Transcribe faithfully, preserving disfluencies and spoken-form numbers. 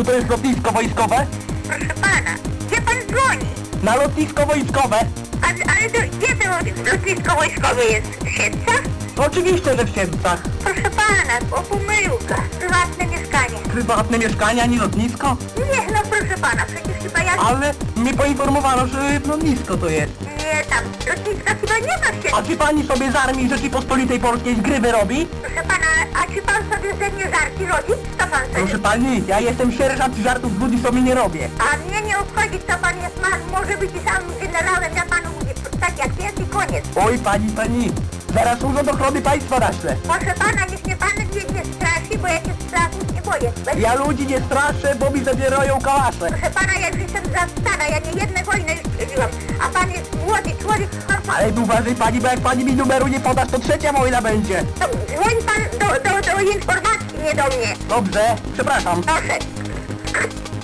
to jest lotnisko wojskowe? Proszę pana, gdzie pan dzwoni? Na lotnisko wojskowe? A, ale to, gdzie to lotnisko wojskowe jest? W Siedlcach? No oczywiście, że w Siedlcach. Proszę pana, o pomyłka. Prywatne mieszkanie. Prywatne mieszkanie, a nie lotnisko? Nie, no proszę pana, przecież chyba ja... Ale mnie poinformowano, że lotnisko to jest. Nie, tam lotniska chyba nie ma w A Siedlcach. czy pani sobie z Armii Rzeczypospolitej Polskiej z gry wyrobi? Proszę pana, a czy pan sobie ze mnie żarty rodzi? Co pan sobie... Proszę pani, ja jestem sierżant i żartów z ludzi sobie nie robię. A mnie nie obchodzi, co pan jest, pan może być i sam generałem, ja panu mówię, tak jak jest i koniec. Oj pani, pani, zaraz Urząd Ochrony Państwa naszle. Proszę pana, niech mnie pan nie, nie straszy, bo ja się strachów nie boję. Bez... Ja ludzi nie straszę, bo mi zabierają kałasze. Proszę pana, ja już jestem za stara, ja nie jedne wojny już przeżyłam, a pan jest młody człowiek, pan... Ale uważaj pani, bo jak pani mi numeru nie podasz, to trzecia wojna będzie. To dzwoń pan do, do, do informacji, nie do mnie. Dobrze, przepraszam. Proszę.